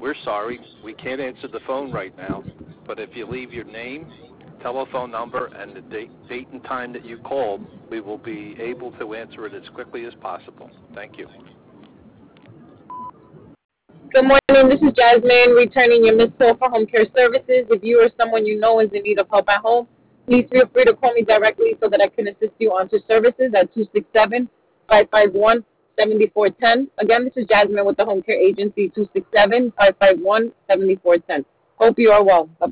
we're sorry, we can't answer the phone right now, but if you leave your name, telephone number, and the date and time that you called, we will be able to answer it as quickly as possible. Thank you. Good morning. This is Jasmine returning your missed call for home care services. If you or someone you know is in need of help at home, please feel free to call me directly so that I can assist you on to services at 267-551-7410. Again, this is Jasmine with the Home Care Agency, 267-551-7410. Hope you are well. Bye-bye.